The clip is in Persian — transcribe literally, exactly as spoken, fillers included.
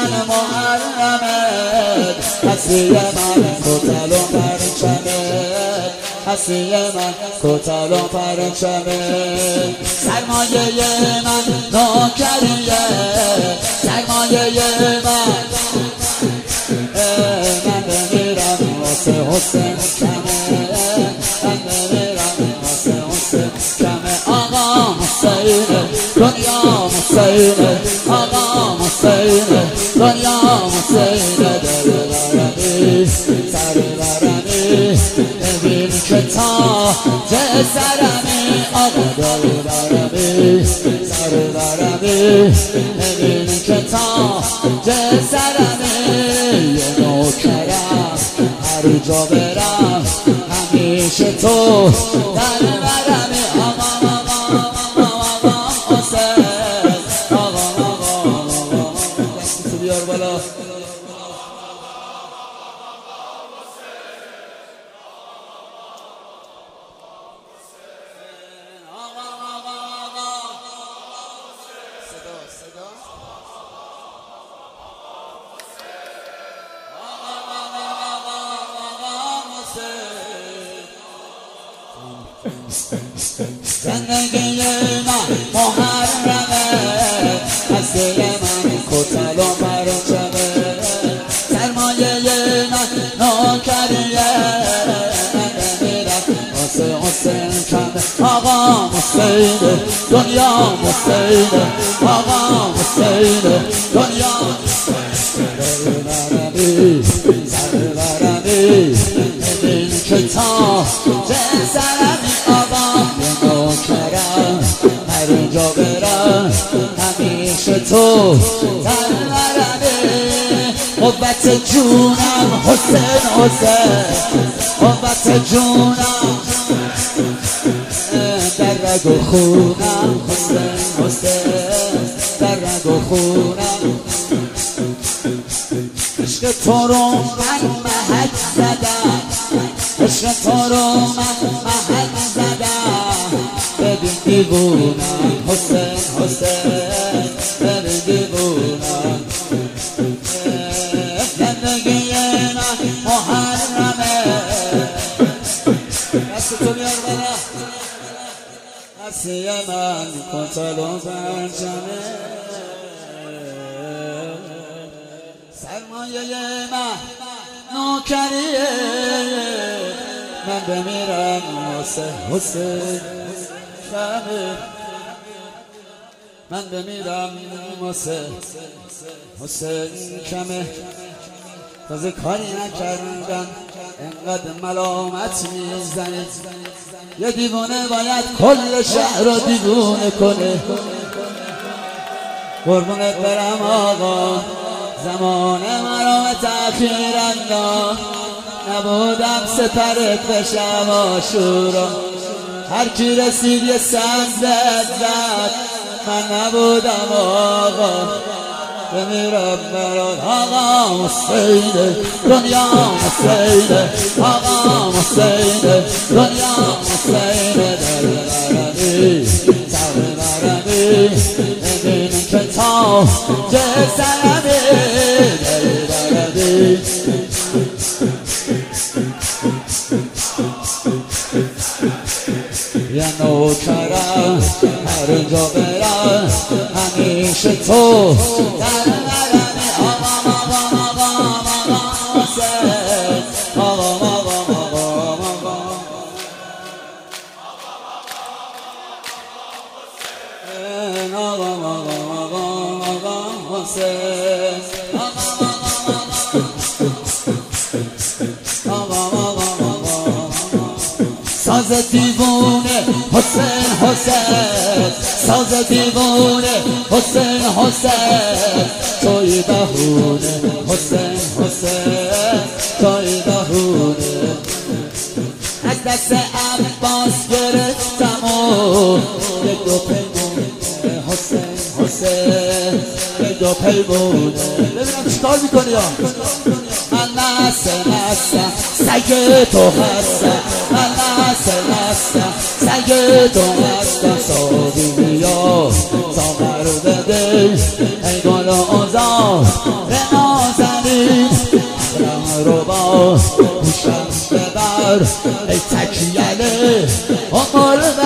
من محرمت، هستی من کتل و پرچمت، هستی من کتل و پرچمت. سرمایه من نوکریه، سرمایه من من بمیرم واسه حسین کمه، من بمیرم واسه حسین کمه. آقا حسینه دنیا حسینه، آقا حسینه دنیا حسینه. در برمی سر برمی ببین که تا چه سرمی، آقا در برمی سر برمی ببین که تا چه سرمی. یه نوکرم هر جا برم همیشه تو در برمی. آقا آقا آقا حسین، آقا آقا آقا دستی تو بیار بالا. زندگی من محرمه، هستی من کتل و پرچمه. سرمایه من نوکریه، من بمیرم واسه حسین کمه. آقا حسینه دنیا حسینه، آقا حسینه دنیا. سر برمی سر برمی ببین که تا چه سرمی. آقا یه نوکرم هر جا برم همیشه تو در برمی. قوت جونم حسین حسین، قوت جونم در رگ و خونم حسین حسین، در رگ و خونم. عشق تو رو من محک زدم، عشق تو رو من محک زدم. ببین دیوونم حسین حسین، ببین دیوونم. زندگی من محرمه، دست تو بیار بالا. هستی من کتل و پرچمه، سرمایه من نوکریه. من بمیرم واسه حسین کمه، من بمیرم واسه حسین کمه. تازه کاری نکردم انقدر ملامت میزنید. یه دیوانه باید کل شهر رو دیوانه کنه. قربونت برم آقا، زمان مرا به تأخیر انداخت. نبودم سپرت بشم آشورا، هر کی رسید یه سنگ زد زد. من نبودم آقا، بمیرم برات. آقا حسینه دنیا حسینه، آقا حسینه دنیا حسینه. در برمی سر برمی ببین که تا چه سرمی، در برمی. یه نوکرم هر جا برم همیشه تو در برمی. آقا آقا آقا آقا حسین، آقا آقا آقا آقا حسین، آقا آقا آقا آقا حسین، آقا آقا آقا آقا. ساز دیوونه حسین حسین، ساز دیوونه حسین حسین. توی بهونه حسین حسین، توی بهونه. از دست عباس گرفتم و یک دو پیمونه حسین حسین، یک دو پیمونه. ببینم چیکار میکنی ها. من نسه نسه سگ تو هستم، من نسه نسه سگ تو هستم. سابی بیا ساغر بده ای گل و اوزا به نازنین رو با گوشم ببر ای تکیله عمر